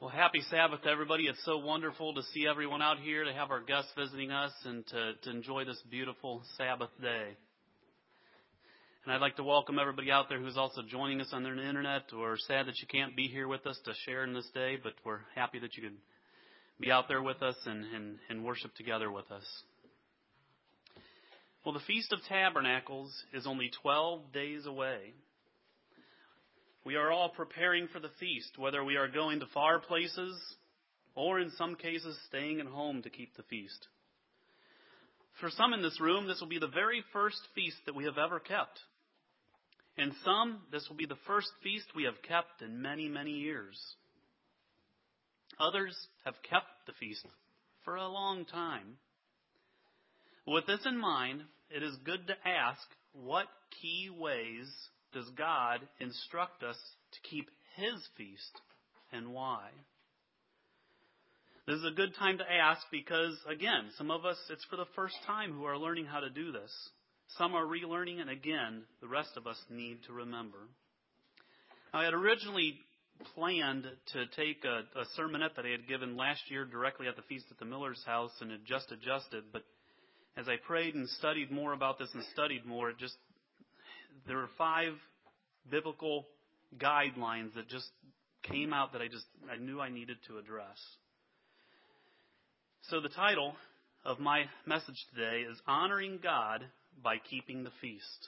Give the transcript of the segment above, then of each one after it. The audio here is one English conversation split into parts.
Well, happy Sabbath to everybody. It's so wonderful to see everyone out here, to have our guests visiting us, and to enjoy this beautiful Sabbath day. And I'd like to welcome everybody out there who's also joining us on the internet. We're sad that you can't be here with us to share in this day, but we're happy that you could be out there with us and worship together with us. Well, the Feast of Tabernacles is only 12 days away. We are all preparing for the feast, whether we are going to far places or in some cases staying at home to keep the feast. For some in this room, this will be the very first feast that we have ever kept. And some, this will be the first feast we have kept in many, many years. Others have kept the feast for a long time. With this in mind, it is good to ask, what key ways does God instruct us to keep His feast, and why? This is a good time to ask because, again, some of us, it's for the first time who are learning how to do this. Some are relearning, and again, the rest of us need to remember. Now, I had originally planned to take a sermonette that I had given last year directly at the feast at the Miller's house and had just adjusted, but as I prayed and studied more about this and studied more, there were 5 biblical guidelines that just came out that I knew I needed to address. So the title of my message today is Honoring God by Keeping the Feast.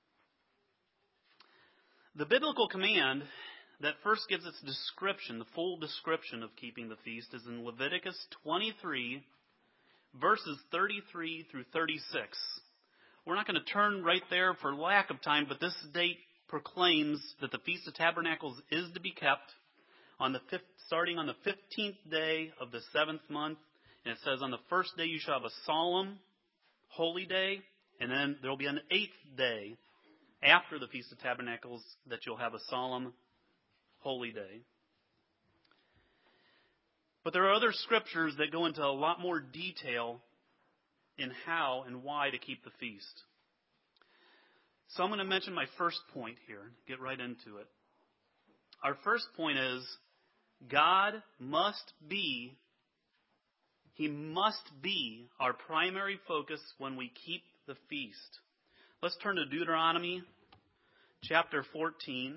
The biblical command that first gives its description, the full description of keeping the feast, is in Leviticus 23, verses 33 through 36. We're not going to turn right there for lack of time, but this date proclaims that the Feast of Tabernacles is to be kept starting on the 15th day of the 7th month. And it says on the first day you shall have a solemn, holy day, and then there will be an 8th day after the Feast of Tabernacles that you'll have a solemn, holy day. But there are other scriptures that go into a lot more detail in how and why to keep the feast. So I'm going to mention my first point here, get right into it. Our first point is God must be our primary focus when we keep the feast. Let's turn to Deuteronomy chapter 14.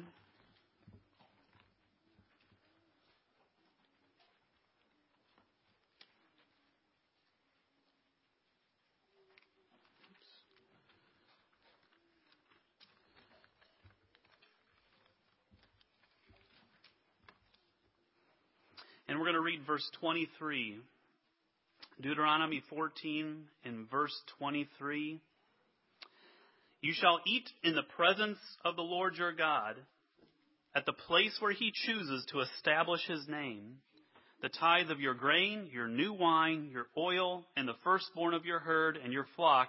And we're going to read verse 23. Deuteronomy 14 and verse 23. You shall eat in the presence of the Lord your God, at the place where He chooses to establish His name, the tithe of your grain, your new wine, your oil, and the firstborn of your herd and your flock,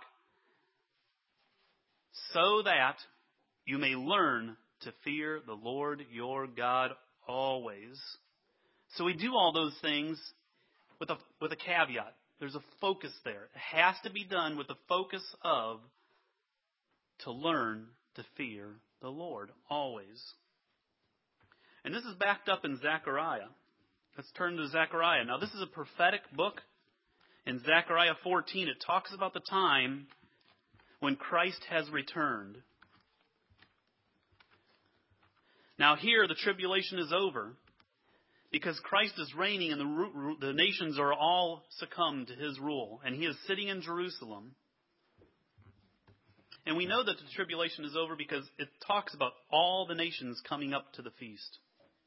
so that you may learn to fear the Lord your God always. So we do all those things with a caveat. There's a focus there. It has to be done with the focus of to learn to fear the Lord always. And this is backed up in Zechariah. Let's turn to Zechariah. Now this is a prophetic book. In Zechariah 14, it talks about the time when Christ has returned. Now here the tribulation is over, because Christ is reigning and the nations are all succumbed to His rule. And He is sitting in Jerusalem. And we know that the tribulation is over because it talks about all the nations coming up to the feast.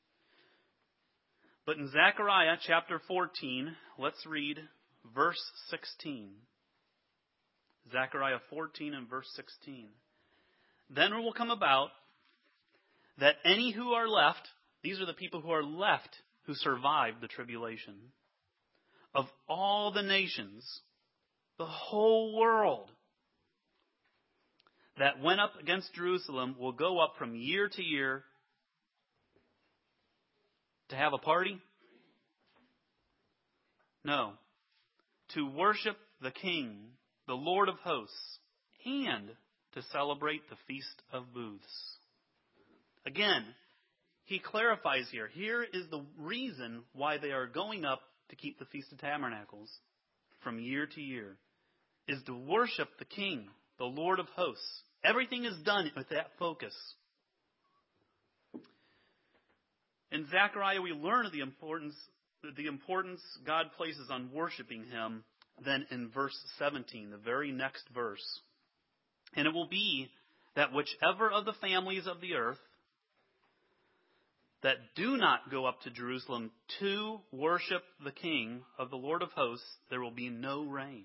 But in Zechariah chapter 14, let's read verse 16. Zechariah 14 and verse 16. Then it will come about that any who are left, these are the people who are left, who survived the tribulation, of all the nations, the whole world, that went up against Jerusalem will go up from year to year to have a party? No. To worship the King, the Lord of hosts, and to celebrate the Feast of Booths. Again, he clarifies here. Here is the reason why they are going up to keep the Feast of Tabernacles from year to year, is to worship the King, the Lord of hosts. Everything is done with that focus. In Zechariah, we learn of the importance God places on worshiping Him then in verse 17, the very next verse. And it will be that whichever of the families of the earth that do not go up to Jerusalem to worship the King of the Lord of hosts, there will be no rain.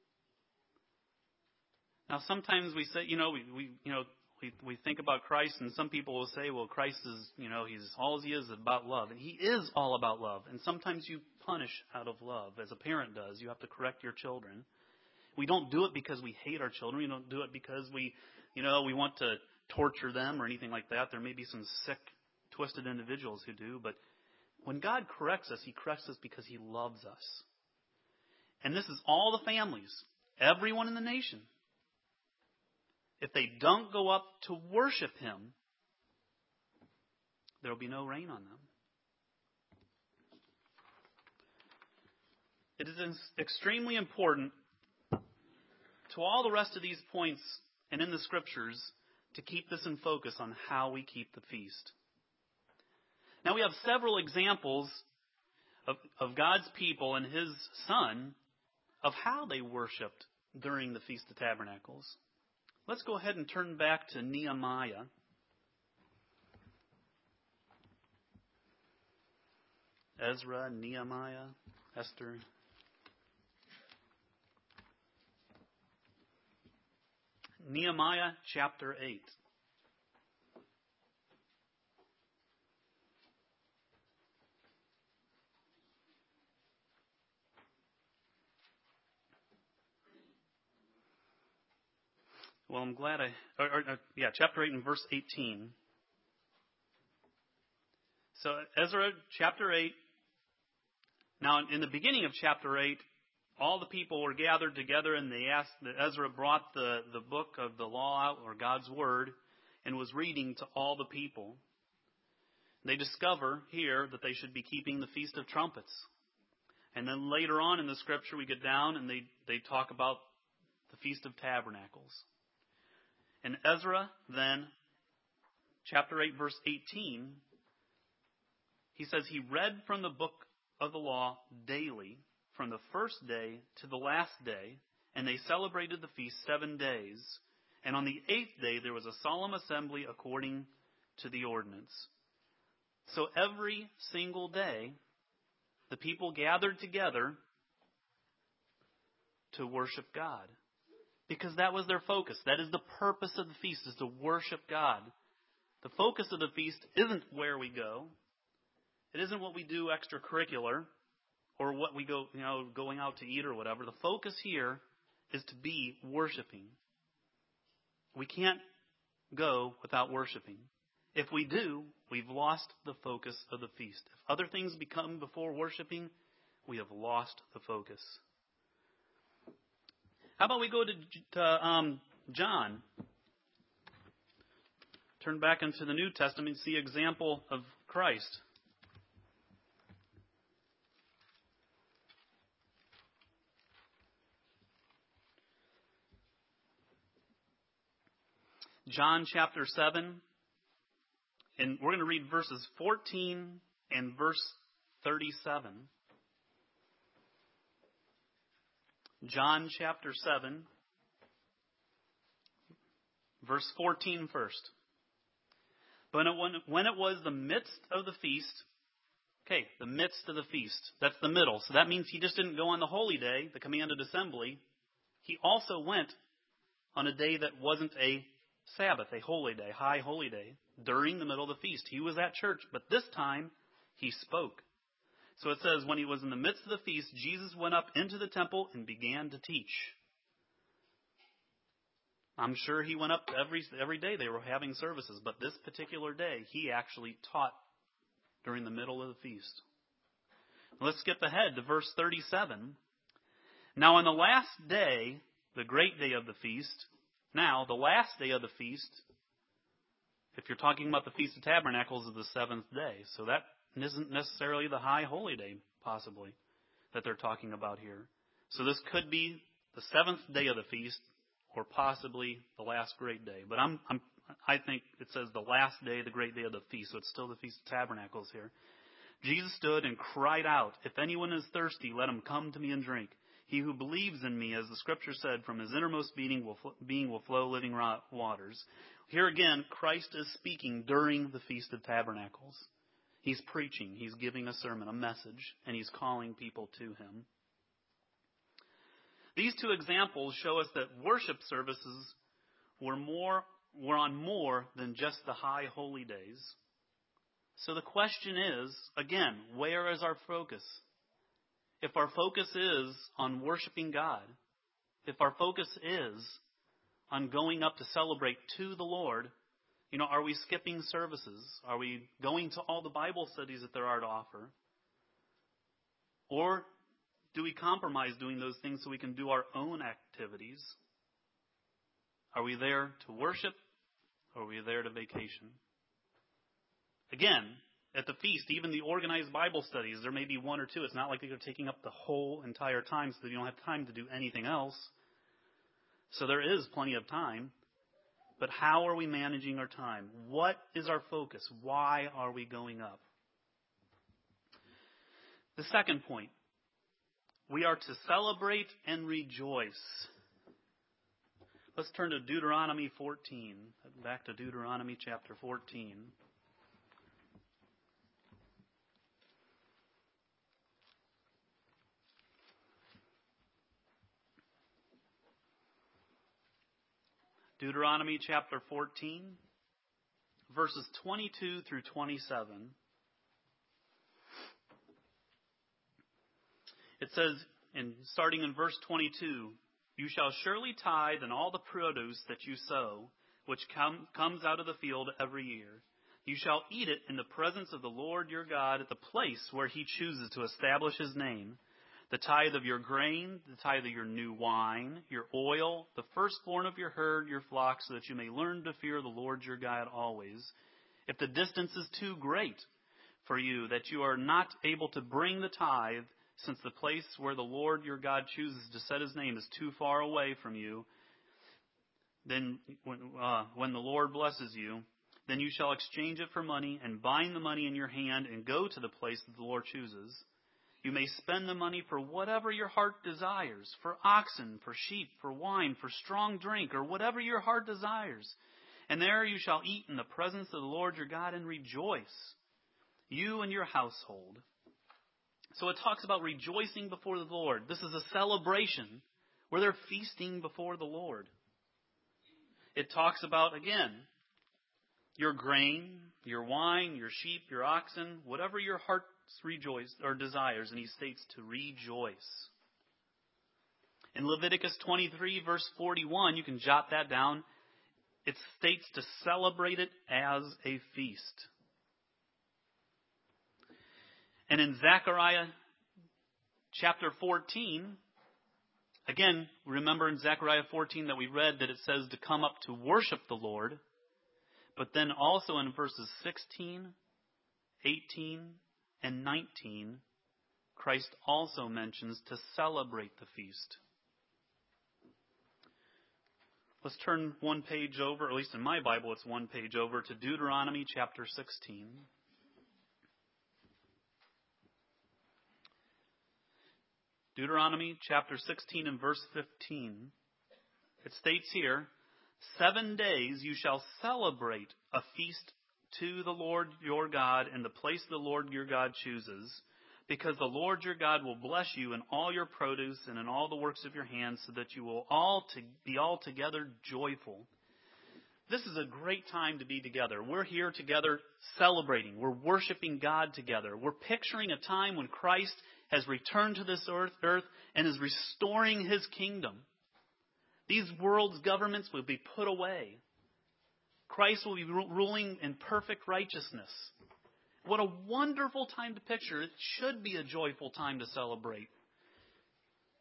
Now, sometimes we say, we think about Christ, and some people will say, well, Christ is, He's all He is about love. And He is all about love. And sometimes you punish out of love, as a parent does. You have to correct your children. We don't do it because we hate our children. We don't do it because we want to torture them or anything like that. There may be some sick, twisted individuals who do. But when God corrects us, He corrects us because He loves us. And this is all the families, everyone in the nation. If they don't go up to worship Him, there will be no rain on them. It is extremely important to all the rest of these points and in the Scriptures to keep this in focus on how we keep the feast. Now we have several examples of God's people and His Son of how they worshiped during the Feast of Tabernacles. Let's go ahead and turn back to Nehemiah. Ezra, Nehemiah, Esther. Nehemiah chapter 8. Well, I'm glad chapter 8 and verse 18. So, Ezra chapter 8. Now, in the beginning of chapter 8, all the people were gathered together, and they asked that Ezra brought the book of the law out, or God's word, and was reading to all the people. They discover here that they should be keeping the Feast of Trumpets. And then later on in the Scripture, we get down and they talk about the Feast of Tabernacles. And Ezra, then, chapter 8, verse 18, he says he read from the book of the law daily, from the first day to the last day, and they celebrated the feast 7 days. And on the 8th day there was a solemn assembly according to the ordinance. So every single day, the people gathered together to worship God. Because that was their focus. That is the purpose of the feast, is to worship God. The focus of the feast isn't where we go. It isn't what we do extracurricular or what we go, going out to eat or whatever. The focus here is to be worshiping. We can't go without worshiping. If we do, we've lost the focus of the feast. If other things become before worshiping, we have lost the focus. How about we go to John? Turn back into the New Testament and see example of Christ. John chapter 7, and we're going to read verses 14 and verse 37. John chapter 7, verse 14 first. But when it was the midst of the feast, the midst of the feast, that's the middle. So that means he just didn't go on the holy day, the commanded assembly. He also went on a day that wasn't a Sabbath, a holy day, high holy day, during the middle of the feast. He was at church, but this time he spoke. So it says, when he was in the midst of the feast, Jesus went up into the temple and began to teach. I'm sure he went up every day they were having services, but this particular day he actually taught during the middle of the feast. Let's skip ahead to verse 37. Now on the last day, the great day of the feast, now the last day of the feast, If you're talking about the Feast of Tabernacles of the seventh day, so that isn't necessarily the high holy day, possibly, that they're talking about here. So this could be the seventh day of the feast, or possibly the last great day. But I think it says the last day, the great day of the feast, so it's still the Feast of Tabernacles here. Jesus stood and cried out, "If anyone is thirsty, let him come to me and drink. He who believes in me, as the Scripture said, from his innermost being will flow living waters." Here again, Christ is speaking during the Feast of Tabernacles. He's preaching, he's giving a sermon, a message, and he's calling people to him. These two examples show us that worship services were on more than just the high holy days. So the question is, again, where is our focus? If our focus is on worshiping God, if our focus is on going up to celebrate to the Lord, are we skipping services? Are we going to all the Bible studies that there are to offer? Or do we compromise doing those things so we can do our own activities? Are we there to worship, or are we there to vacation? Again, at the feast, even the organized Bible studies, there may be one or two. It's not like they're taking up the whole entire time so that you don't have time to do anything else. So there is plenty of time. But how are we managing our time? What is our focus? Why are we going up? The second point, we are to celebrate and rejoice. Let's turn to Deuteronomy 14. Back to Deuteronomy chapter 14. Deuteronomy chapter 14, verses 22 through 27. It says, starting in verse 22, "You shall surely tithe in all the produce that you sow, which comes out of the field every year. You shall eat it in the presence of the Lord your God at the place where he chooses to establish his name. The tithe of your grain, the tithe of your new wine, your oil, the firstborn of your herd, your flock, so that you may learn to fear the Lord your God always. If the distance is too great for you, that you are not able to bring the tithe, since the place where the Lord your God chooses to set his name is too far away from you, then when the Lord blesses you, then you shall exchange it for money and bind the money in your hand and go to the place that the Lord chooses. You may spend the money for whatever your heart desires, for oxen, for sheep, for wine, for strong drink, or whatever your heart desires. And there you shall eat in the presence of the Lord your God and rejoice, you and your household." So it talks about rejoicing before the Lord. This is a celebration where they're feasting before the Lord. It talks about, again, your grain, your wine, your sheep, your oxen, whatever your heart rejoice or desires, and he states to rejoice. In Leviticus 23 verse 41, you can jot that down. It states to celebrate it as a feast. And in Zechariah chapter 14, again, remember in Zechariah 14 that we read that it says to come up to worship the Lord. But then also in verses 16, 18, and 19, Christ also mentions to celebrate the feast. Let's turn one page over, or at least in my Bible it's one page over, to Deuteronomy chapter 16. Deuteronomy chapter 16 and verse 15. It states here, 7 days you shall celebrate a feast to the Lord your God in the place the Lord your God chooses, because the Lord your God will bless you in all your produce and in all the works of your hands, so that you will be altogether joyful. This is a great time to be together. We're here together celebrating. We're worshiping God together. We're picturing a time when Christ has returned to this earth and is restoring his kingdom. These world's governments will be put away. Christ will be ruling in perfect righteousness. What a wonderful time to picture. It should be a joyful time to celebrate.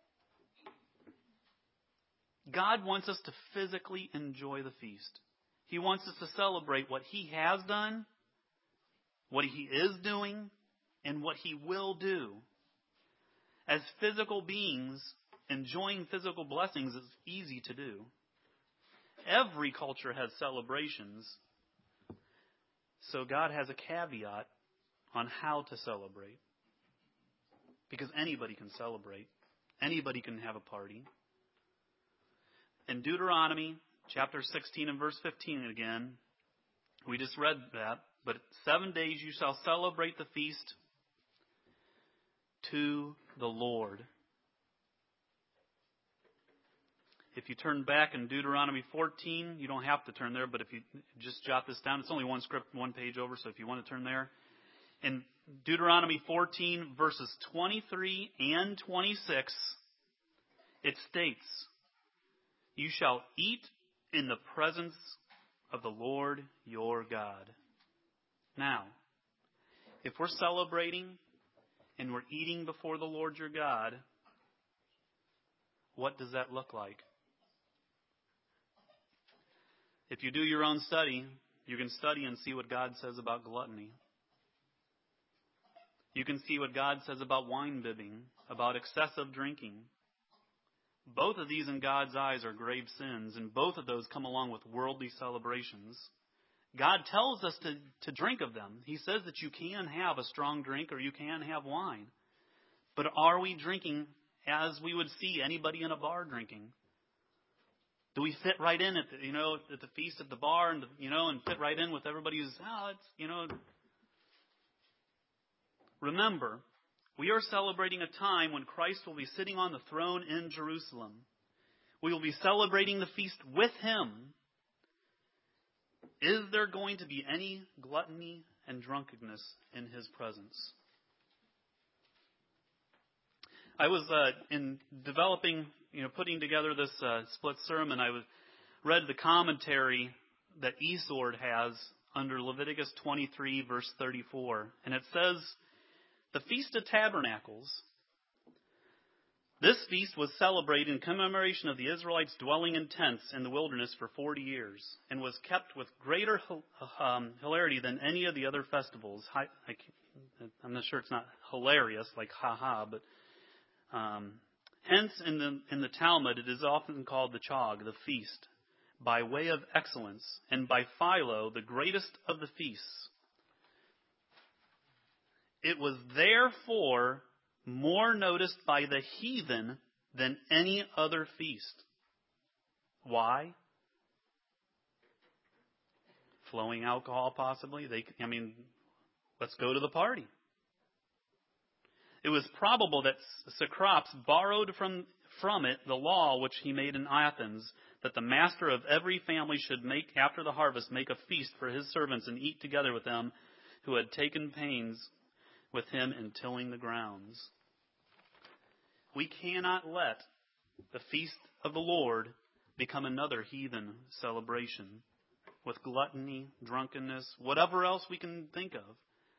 God wants us to physically enjoy the feast. He wants us to celebrate what He has done, what He is doing, and what He will do. As physical beings, enjoying physical blessings is easy to do. Every culture has celebrations. So God has a caveat on how to celebrate. Because anybody can celebrate. Anybody can have a party. In Deuteronomy chapter 16 and verse 15 again, we just read that. But 7 days you shall celebrate the feast to the Lord. If you turn back in Deuteronomy 14, you don't have to turn there, but if you just jot this down, it's only one script, one page over, so if you want to turn there. In Deuteronomy 14, verses 23 and 26, it states, "You shall eat in the presence of the Lord your God." Now, if we're celebrating and we're eating before the Lord your God, what does that look like? If you do your own study, you can study and see what God says about gluttony. You can see what God says about wine bibbing, about excessive drinking. Both of these in God's eyes are grave sins, and both of those come along with worldly celebrations. God tells us to drink of them. He says that you can have a strong drink or you can have wine. But are we drinking as we would see anybody in a bar drinking? Do we fit right in at the feast at the bar and fit right in with everybody who's, Remember, we are celebrating a time when Christ will be sitting on the throne in Jerusalem. We will be celebrating the feast with Him. Is there going to be any gluttony and drunkenness in His presence? I was in developing, putting together this split sermon, I read the commentary that Esord has under Leviticus 23, verse 34. And it says, "The Feast of Tabernacles. This feast was celebrated in commemoration of the Israelites dwelling in tents in the wilderness for 40 years and was kept with greater hilarity than any of the other festivals." I'm not sure it's not hilarious, like ha-ha, but hence in the Talmud it is often called the Chag, the feast, by way of excellence, and by Philo, the greatest of the feasts. It was therefore more noticed by the heathen than any other feast. Why? Flowing alcohol, possibly. Let's go to the party. It was probable that Cecrops borrowed from it the law which he made in Athens, that the master of every family should after the harvest, make a feast for his servants and eat together with them who had taken pains with him in tilling the grounds. We cannot let the feast of the Lord become another heathen celebration with gluttony, drunkenness, whatever else we can think of.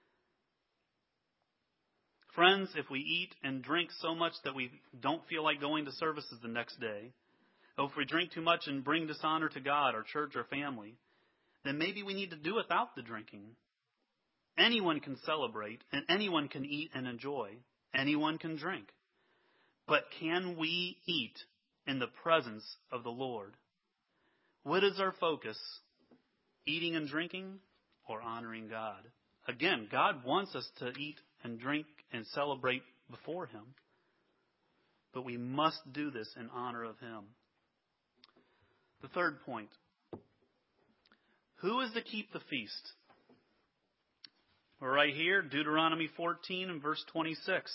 Friends, if we eat and drink so much that we don't feel like going to services the next day, or if we drink too much and bring dishonor to God, our church, or family, then maybe we need to do without the drinking. Anyone can celebrate, and anyone can eat and enjoy. Anyone can drink. But can we eat in the presence of the Lord? What is our focus? Eating and drinking or honoring God? Again, God wants us to eat and drink and celebrate before Him. But we must do this in honor of Him. The third point. Who is to keep the feast? We're right here, Deuteronomy 14 and verse 26.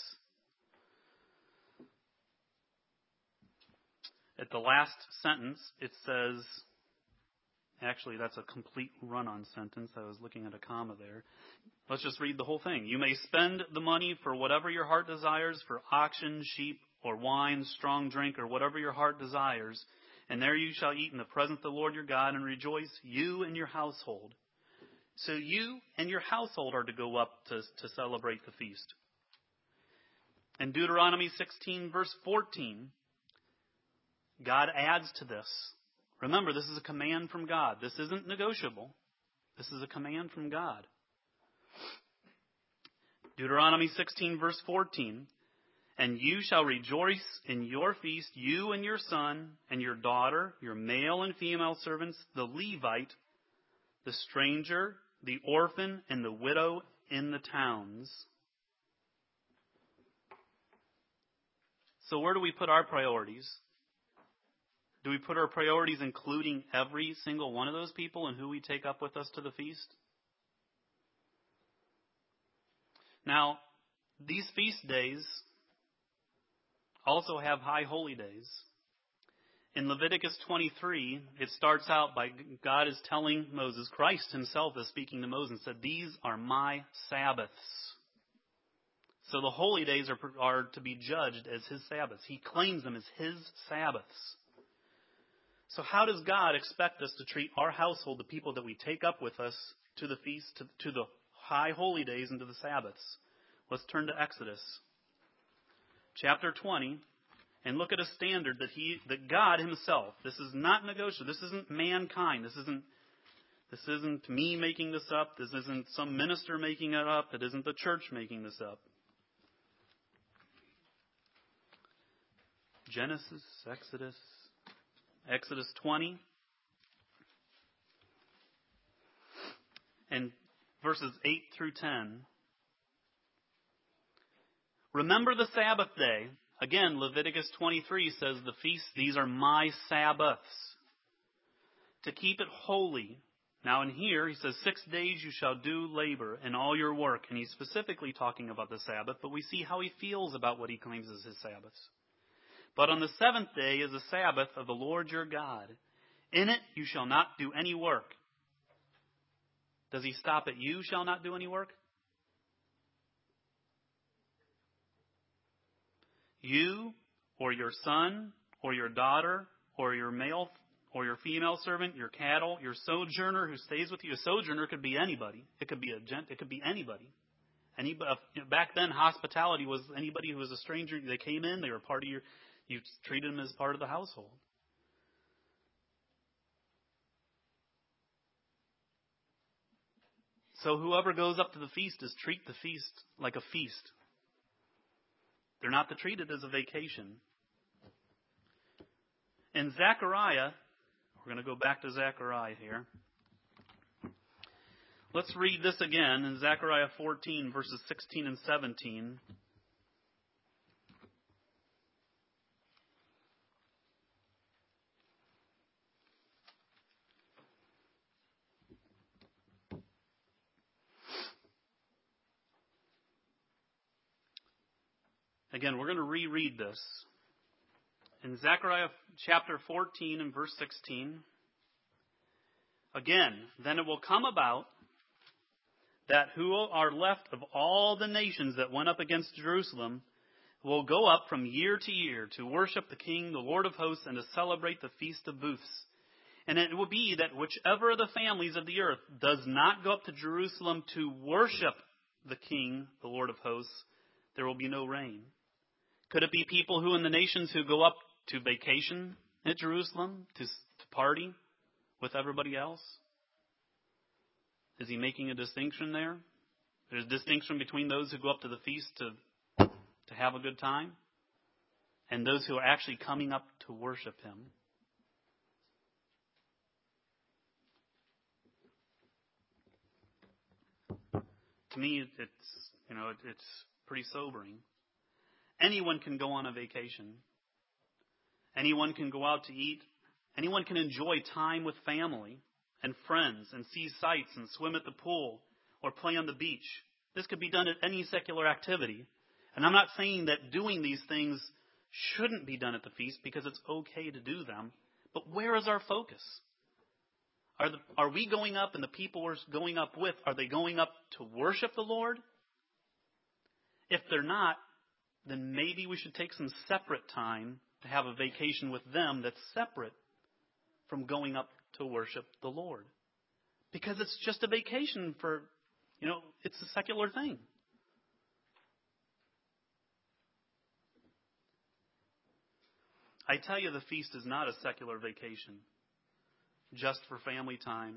At the last sentence, it says, actually, that's a complete run-on sentence. I was looking at a comma there. Let's just read the whole thing. "You may spend the money for whatever your heart desires, for oxen, sheep, or wine, strong drink, or whatever your heart desires. And there you shall eat in the presence of the Lord your God and rejoice, you and your household." So you and your household are to go up to celebrate the feast. In Deuteronomy 16, verse 14, God adds to this. Remember, this is a command from God. This isn't negotiable. This is a command from God. Deuteronomy 16, verse 14. And you shall rejoice in your feast, you and your son and your daughter, your male and female servants, the Levite, the stranger, the orphan, and the widow in the towns. So where do we put our priorities? Do we put our priorities including every single one of those people and who we take up with us to the feast? Now, these feast days also have high holy days. In Leviticus 23, it starts out by God is telling Moses, Christ himself is speaking to Moses and said, these are my Sabbaths. So the holy days are to be judged as his Sabbaths. He claims them as his Sabbaths. So how does God expect us to treat our household, the people that we take up with us to the feast, to the high holy days and to the Sabbaths? Let's turn to Exodus chapter 20 and look at a standard that God himself, this is not negotiable, this isn't mankind, this isn't me making this up, this isn't some minister making it up, it isn't the church making this up. Genesis, Exodus 20 and verses 8 through 10. Remember the Sabbath day. Again, Leviticus 23 says the feast, these are my Sabbaths. To keep it holy. Now in here, he says 6 days you shall do labor and all your work. And he's specifically talking about the Sabbath, but we see how he feels about what he claims as his Sabbaths. But on the 7th day is the Sabbath of the Lord your God. In it you shall not do any work. Does he stop at you shall not do any work? You or your son or your daughter or your male or your female servant, your cattle, your sojourner who stays with you. A sojourner could be anybody. It could be it could be anybody. Back then, hospitality was anybody who was a stranger. They came in, they were part of you treated them as part of the household. So whoever goes up to the feast is treat the feast like a feast. They're not to treat it as a vacation. In Zechariah, we're going to go back to Zechariah here. Let's read this again in Zechariah 14, verses 16 and 17. Again, we're going to reread this. In Zechariah chapter 14 and verse 16. Again, then it will come about that who are left of all the nations that went up against Jerusalem will go up from year to year to worship the King, the Lord of hosts, and to celebrate the Feast of Booths. And it will be that whichever of the families of the earth does not go up to Jerusalem to worship the King, the Lord of hosts, there will be no rain. Could it be people who in the nations who go up to vacation at Jerusalem, to party with everybody else? Is he making a distinction there? There's a distinction between those who go up to the feast to have a good time and those who are actually coming up to worship him. To me, it's pretty sobering. Anyone can go on a vacation. Anyone can go out to eat. Anyone can enjoy time with family and friends and see sights and swim at the pool or play on the beach. This could be done at any secular activity. And I'm not saying that doing these things shouldn't be done at the feast because it's okay to do them. But where is our focus? Are we going up and the people we're going up with, are they going up to worship the Lord? If they're not, then maybe we should take some separate time to have a vacation with them that's separate from going up to worship the Lord. Because it's just a vacation for, it's a secular thing. I tell you, the feast is not a secular vacation. just for family time.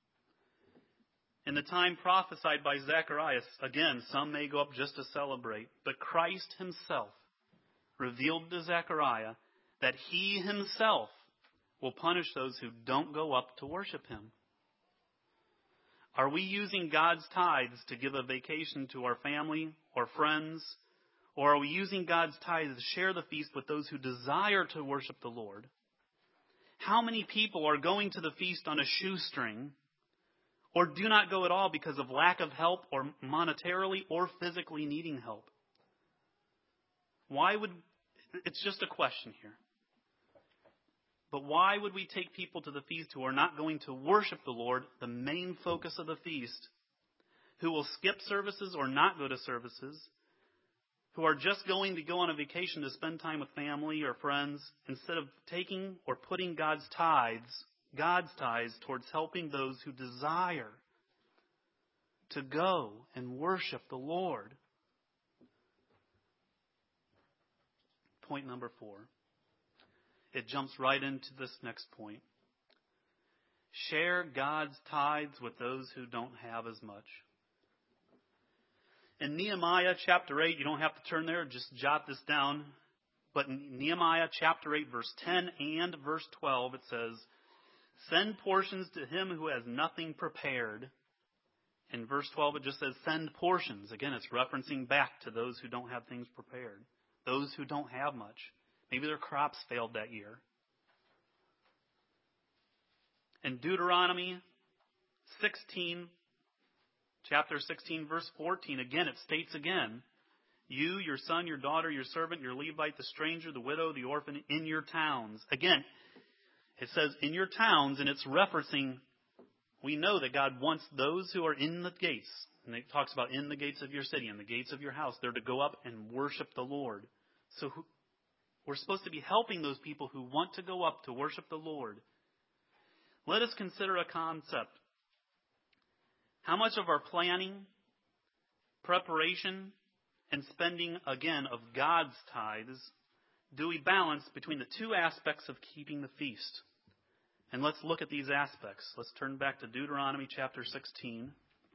In the time prophesied by Zechariah, again, some may go up just to celebrate, but Christ himself revealed to Zechariah that he himself will punish those who don't go up to worship him. Are we using God's tithes to give a vacation to our family or friends? Or are we using God's tithes to share the feast with those who desire to worship the Lord? How many people are going to the feast on a shoestring or do not go at all because of lack of help or monetarily or physically needing help? It's just a question here. But why would we take people to the feast who are not going to worship the Lord, the main focus of the feast, who will skip services or not go to services, who are just going to go on a vacation to spend time with family or friends, instead of taking or putting God's tithes towards helping those who desire to go and worship the Lord? Point number 4. It jumps right into this next point. Share God's tithes with those who don't have as much. In Nehemiah chapter 8, you don't have to turn there, just jot this down. But in Nehemiah chapter 8, verse 10 and verse 12, it says, send portions to him who has nothing prepared. In verse 12, it just says, send portions. Again, it's referencing back to those who don't have things prepared. Those who don't have much. Maybe their crops failed that year. In Deuteronomy 16, chapter 16, verse 14, again, it states again, you, your son, your daughter, your servant, your Levite, the stranger, the widow, the orphan, in your towns. Again, it says in your towns, and it's referencing, we know that God wants those who are in the gates, and it talks about in the gates of your city, in the gates of your house, they're to go up and worship the Lord. So we're supposed to be helping those people who want to go up to worship the Lord. Let us consider a concept. How much of our planning, preparation, and spending, again, of God's tithes do we balance between the two aspects of keeping the feast? And let's look at these aspects. Let's turn back to Deuteronomy chapter 16.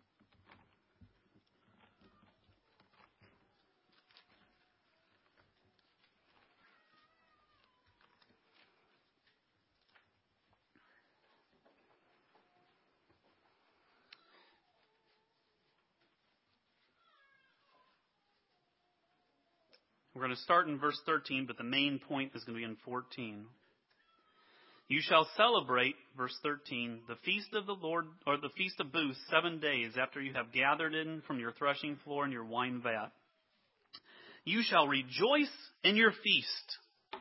We're going to start in verse 13, but the main point is going to be in 14. You shall celebrate, verse 13, the feast of the Lord, or the feast of booths, 7 days after you have gathered in from your threshing floor and your wine vat. You shall rejoice in your feast,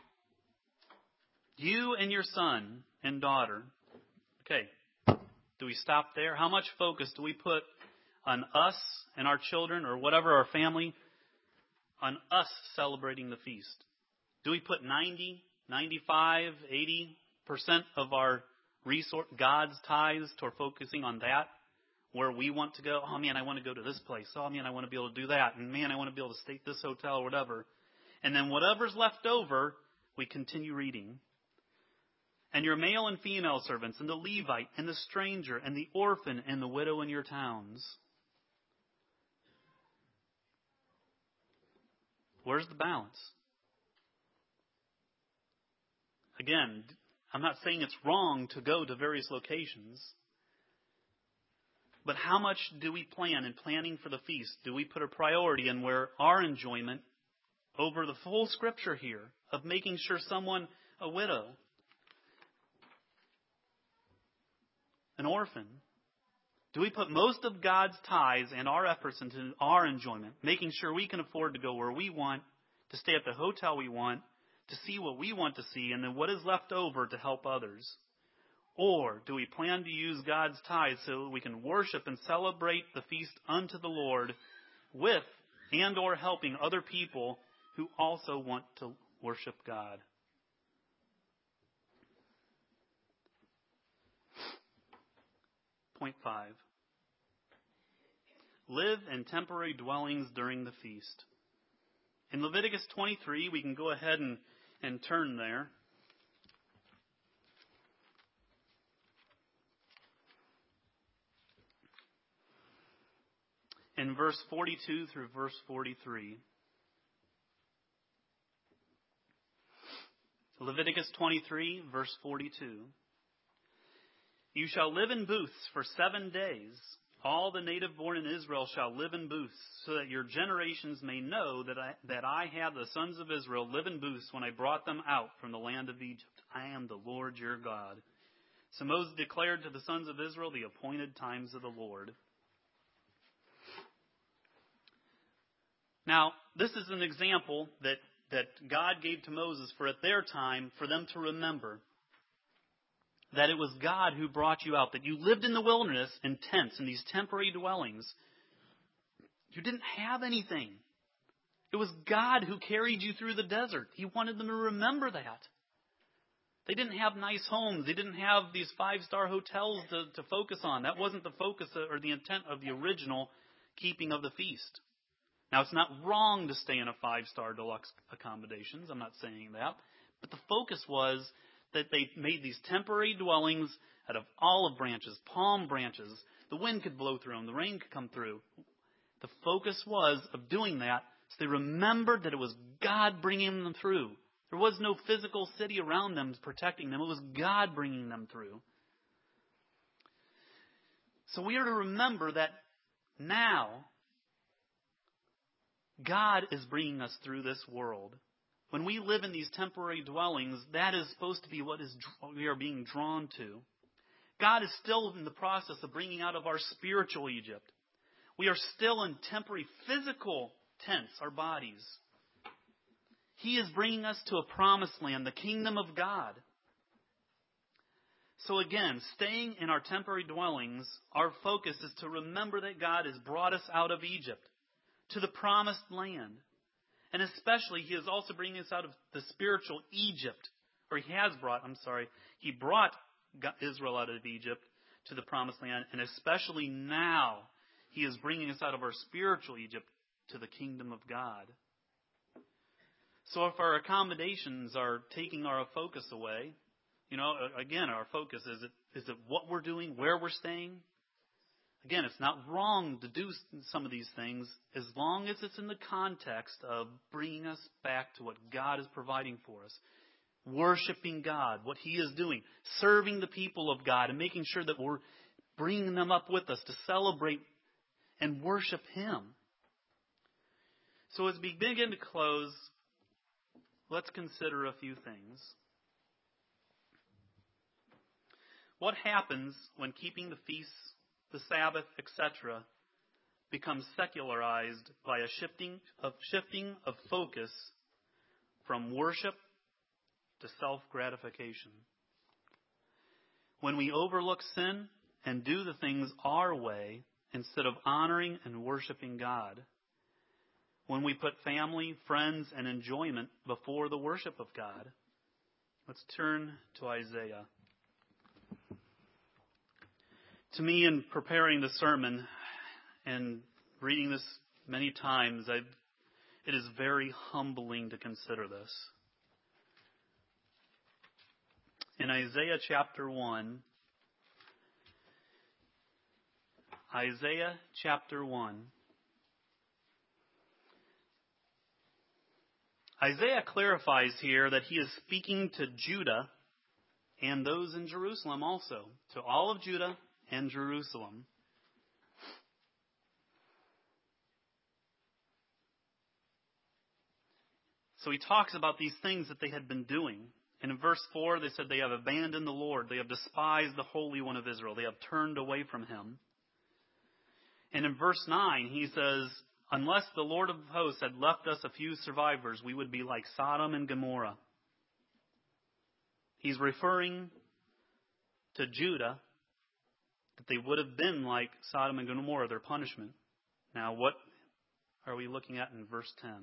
you and your son and daughter. Okay, do we stop there? How much focus do we put on us and our children or whatever, our family, on us celebrating the feast? Do we put 90, 95, 80% of our God's tithes toward focusing on that? Where we want to go, oh man, I want to go to this place. Oh man, I want to be able to do that. And man, I want to be able to stay at this hotel or whatever. And then whatever's left over, we continue reading. And your male and female servants, and the Levite, and the stranger, and the orphan, and the widow in your towns. Where's the balance? Again, I'm not saying it's wrong to go to various locations. But how much do we plan in planning for the feast? Do we put a priority in where our enjoyment over the full scripture here of making sure someone, a widow, an orphan, do we put most of God's tithes and our efforts into our enjoyment, making sure we can afford to go where we want, to stay at the hotel we want, to see what we want to see, and then what is left over to help others? Or do we plan to use God's tithes so that we can worship and celebrate the feast unto the Lord with and or helping other people who also want to worship God? Point 5. Live in temporary dwellings during the feast. In Leviticus 23, we can go ahead and turn there. in verse 42 through verse 43. Leviticus 23, verse 42. You shall live in booths for 7 days. All the native born in Israel shall live in booths, so that your generations may know that I had the sons of Israel live in booths when I brought them out from the land of Egypt. I am the Lord your God. So Moses declared to the sons of Israel the appointed times of the Lord. Now, this is an example that God gave to Moses for at their time for them to remember that it was God who brought you out, that you lived in the wilderness in tents, in these temporary dwellings. You didn't have anything. It was God who carried you through the desert. He wanted them to remember that. They didn't have nice homes. They didn't have these 5-star hotels to focus on. That wasn't the focus or the intent of the original keeping of the feast. Now, it's not wrong to stay in a 5-star deluxe accommodations. I'm not saying that. But the focus was that they made these temporary dwellings out of olive branches, palm branches. The wind could blow through them. The rain could come through. The focus was of doing that so they remembered that it was God bringing them through. There was no physical city around them protecting them. It was God bringing them through. So we are to remember that now God is bringing us through this world. When we live in these temporary dwellings, that is supposed to be what we are being drawn to. God is still in the process of bringing out of our spiritual Egypt. We are still in temporary physical tents, our bodies. He is bringing us to a promised land, the kingdom of God. So again, staying in our temporary dwellings, our focus is to remember that God has brought us out of Egypt to the promised land. And especially, He is also bringing us out of the spiritual Egypt. He brought Israel out of Egypt to the promised land. And especially now, He is bringing us out of our spiritual Egypt to the kingdom of God. So if our accommodations are taking our focus away, again, our focus, is it what we're doing, where we're staying? Again, it's not wrong to do some of these things as long as it's in the context of bringing us back to what God is providing for us. Worshiping God, what He is doing. Serving the people of God and making sure that we're bringing them up with us to celebrate and worship Him. So as we begin to close, let's consider a few things. What happens when keeping the feasts, the Sabbath, etc., becomes secularized by a shifting of focus from worship to self-gratification? When we overlook sin and do the things our way instead of honoring and worshiping God. When we put family, friends, and enjoyment before the worship of God. Let's turn to Isaiah. To me, in preparing the sermon and reading this many times, it is very humbling to consider this. In Isaiah chapter 1, Isaiah clarifies here that he is speaking to Judah and those in Jerusalem also, to all of Judah and Jerusalem. So he talks about these things that they had been doing. And in verse 4, they said they have abandoned the Lord. They have despised the Holy One of Israel. They have turned away from Him. And in verse 9, he says, unless the Lord of hosts had left us a few survivors, we would be like Sodom and Gomorrah. He's referring to Judah, that they would have been like Sodom and Gomorrah, their punishment. Now, what are we looking at in verse 10?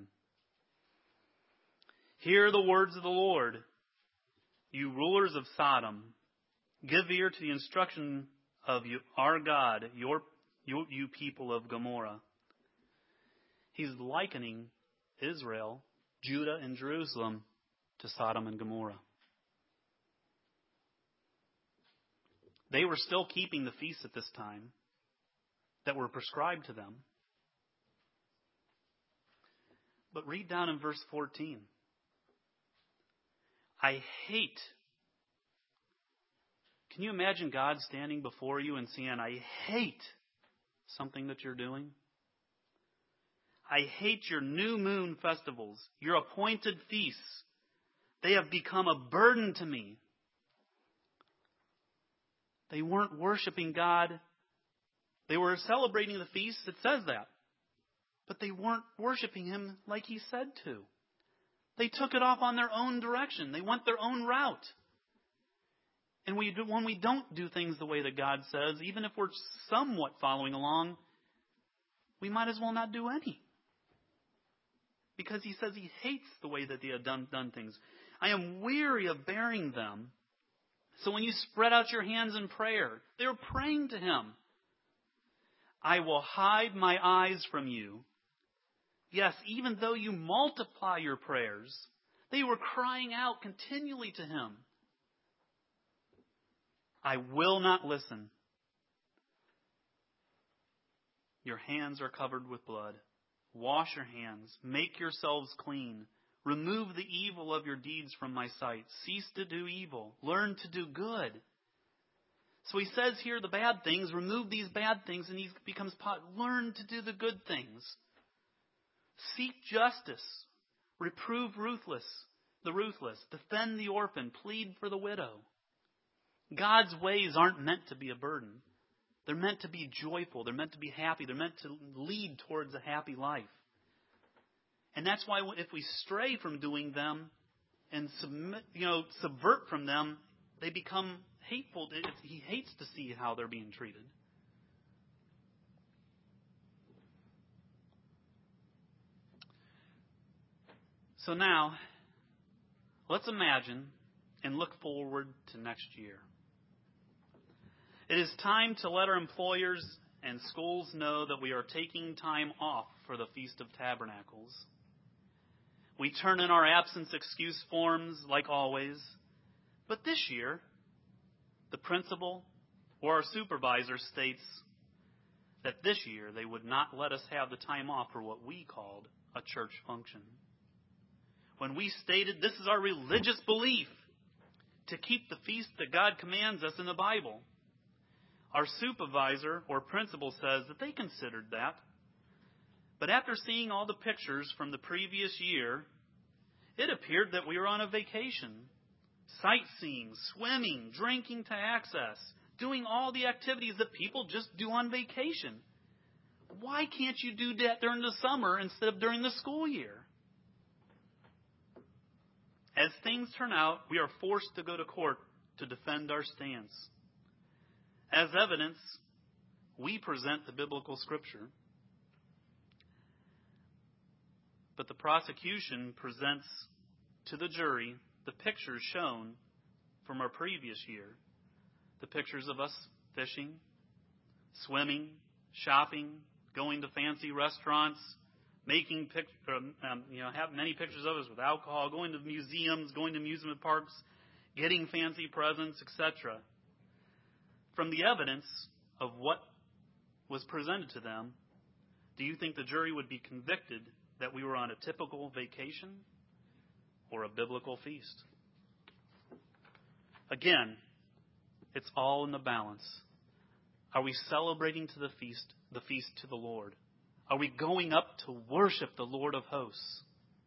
Hear the words of the Lord, you rulers of Sodom. Give ear to the instruction of you, our God, you people of Gomorrah. He's likening Israel, Judah, and Jerusalem to Sodom and Gomorrah. They were still keeping the feasts at this time that were prescribed to them. But read down in verse 14. I hate. Can you imagine God standing before you and saying, I hate something that you're doing? I hate your new moon festivals, your appointed feasts. They have become a burden to me. They weren't worshiping God. They were celebrating the feast. It says that. But they weren't worshiping Him like He said to. They took it off on their own direction. They went their own route. And when we don't do things the way that God says, even if we're somewhat following along, we might as well not do any. Because He says He hates the way that they have done things. I am weary of bearing them. So when you spread out your hands in prayer, they were praying to Him. I will hide my eyes from you. Yes, even though you multiply your prayers, they were crying out continually to Him. I will not listen. Your hands are covered with blood. Wash your hands. Make yourselves clean. Remove the evil of your deeds from my sight. Cease to do evil. Learn to do good. So he says here the bad things, remove these bad things, and he becomes learn to do the good things. Seek justice. Reprove the ruthless. Defend the orphan. Plead for the widow. God's ways aren't meant to be a burden. They're meant to be joyful. They're meant to be happy. They're meant to lead towards a happy life. And that's why if we stray from doing them and subvert from them, they become hateful. He hates to see how they're being treated. So now, let's imagine and look forward to next year. It is time to let our employers and schools know that we are taking time off for the Feast of Tabernacles. We turn in our absence excuse forms like always. But this year, the principal or our supervisor states that this year they would not let us have the time off for what we called a church function. When we stated this is our religious belief to keep the feast that God commands us in the Bible, our supervisor or principal says that they considered that. But after seeing all the pictures from the previous year, it appeared that we were on a vacation. Sightseeing, swimming, drinking to access, doing all the activities that people just do on vacation. Why can't you do that during the summer instead of during the school year? As things turn out, we are forced to go to court to defend our stance. As evidence, we present the biblical scripture. But the prosecution presents to the jury the pictures shown from our previous year. The pictures of us fishing, swimming, shopping, going to fancy restaurants, have many pictures of us with alcohol, going to museums, going to amusement parks, getting fancy presents, etc. From the evidence of what was presented to them, do you think the jury would be convicted that we were on a typical vacation or a biblical feast? Again, it's all in the balance. Are we celebrating to the feast to the Lord? Are we going up to worship the Lord of hosts?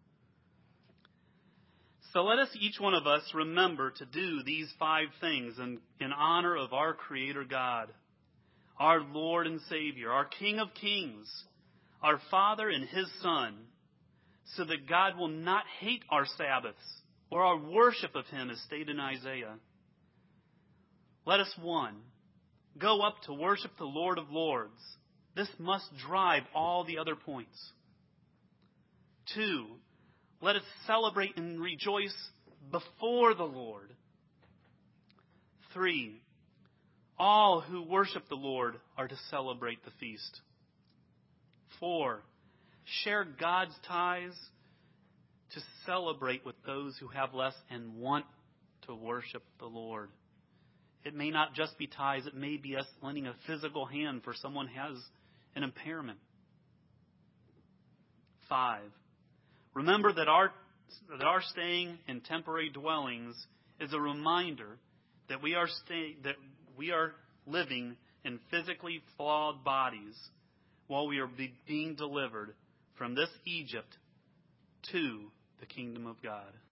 So let us, each one of us, remember to do these 5 things in honor of our Creator God, our Lord and Savior, our King of Kings, our Father and His Son, so that God will not hate our Sabbaths or our worship of Him as stated in Isaiah. Let us, 1, go up to worship the Lord of Lords. This must drive all the other points. 2, let us celebrate and rejoice before the Lord. 3, all who worship the Lord are to celebrate the feast. 4, share God's ties to celebrate with those who have less and want to worship the Lord. It may not just be ties. It may be us lending a physical hand for someone who has an impairment. 5, Remember that our staying in temporary dwellings is a reminder that we are living in physically flawed bodies while we are being delivered from this Egypt to the kingdom of God.